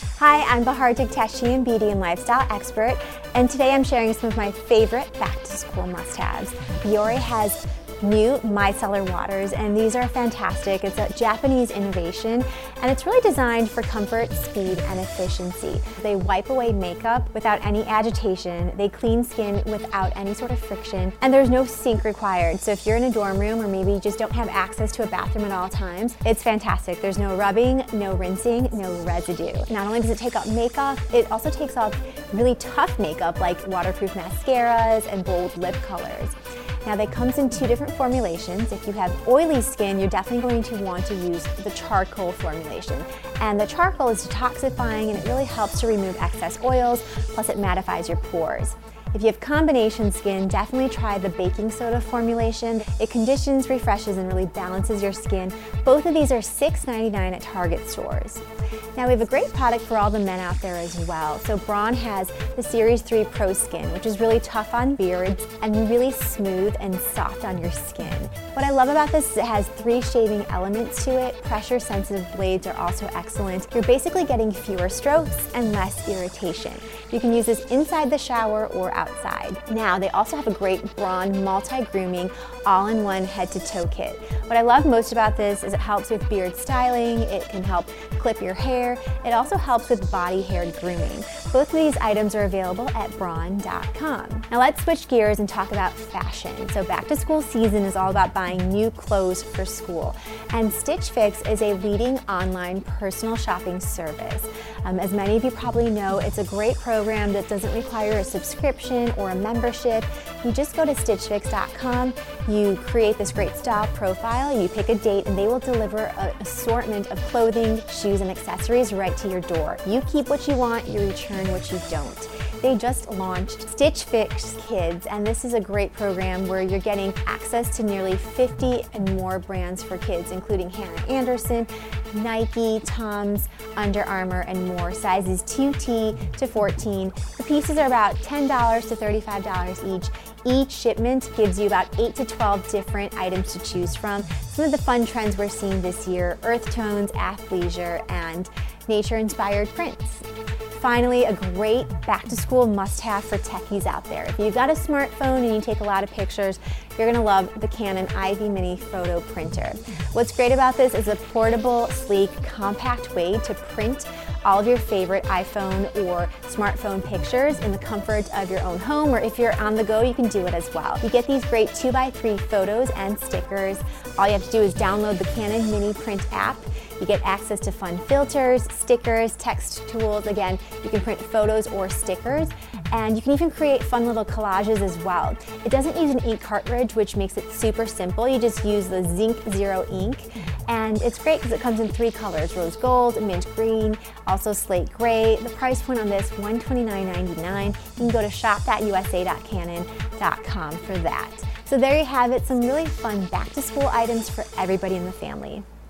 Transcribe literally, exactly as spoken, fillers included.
Hi, I'm Bahar Diktashian, beauty and lifestyle expert, and today I'm sharing some of my favorite back-to-school must-haves. Biore has new micellar waters, and these are fantastic. It's a Japanese innovation, and it's really designed for comfort, speed, and efficiency. They wipe away makeup without any agitation, they clean skin without any sort of friction, and there's no sink required. So if you're in a dorm room or maybe you just don't have access to a bathroom at all times, it's fantastic. There's no rubbing, no rinsing, no residue. Not only does it take off makeup, it also takes off really tough makeup like waterproof mascaras and bold lip colors. Now, they comes in two different formulations. If you have oily skin, you're definitely going to want to use the charcoal formulation. And the charcoal is detoxifying and it really helps to remove excess oils, plus it mattifies your pores. If you have combination skin, definitely try the baking soda formulation. It conditions, refreshes, and really balances your skin. Both of these are six ninety-nine at Target stores. Now, we have a great product for all the men out there as well. So Braun has the Series three Pro Skin, which is really tough on beards and really smooth and soft on your skin. What I love about this is it has three shaving elements to it. Pressure-sensitive blades are also excellent. You're basically getting fewer strokes and less irritation. You can use this inside the shower or outside. Now, they also have a great Braun multi-grooming all-in-one head-to-toe kit. What I love most about this is it helps with beard styling, it can help clip your hair, it also helps with body hair grooming. Both of these items are available at braun dot com. Now let's switch gears and talk about fashion. So back to school season is all about buying new clothes for school. And Stitch Fix is a leading online personal shopping service. Um, as many of you probably know, it's a great program that doesn't require a subscription or a membership. You just go to stitch fix dot com, you create this great style profile, you pick a date, and they will deliver an assortment of clothing, shoes, and accessories right to your door. You keep what you want, you return what you don't. They just launched Stitch Fix Kids, and this is a great program where you're getting access to nearly fifty and more brands for kids, including Hannah Anderson, Nike, Tom's, Under Armour, and more, sizes two T to fourteen. The pieces are about ten dollars to thirty-five dollars each. Each shipment gives you about eight to twelve different items to choose from. Some of the fun trends we're seeing this year: earth tones, athleisure, and nature-inspired prints. Finally, a great back-to-school must-have for techies out there. If you've got a smartphone and you take a lot of pictures, you're gonna love the Canon Ivy Mini Photo Printer. What's great about this is a portable, sleek, compact way to print all of your favorite iPhone or smartphone pictures in the comfort of your own home, or if you're on the go, you can do it as well. You get these great two by three photos and stickers. All you have to do is download the Canon Mini Print app. You get access to fun filters, stickers, text tools. Again, you can print photos or stickers, and you can even create fun little collages as well. It doesn't use an ink cartridge, which makes it super simple. You just use the Zinc Zero ink, and it's great because it comes in three colors: rose gold, mint green, also slate gray. The price point on this, one hundred twenty-nine ninety-nine. You can go to shop dot U S A dot canon dot com for that. So there you have it, some really fun back-to-school items for everybody in the family.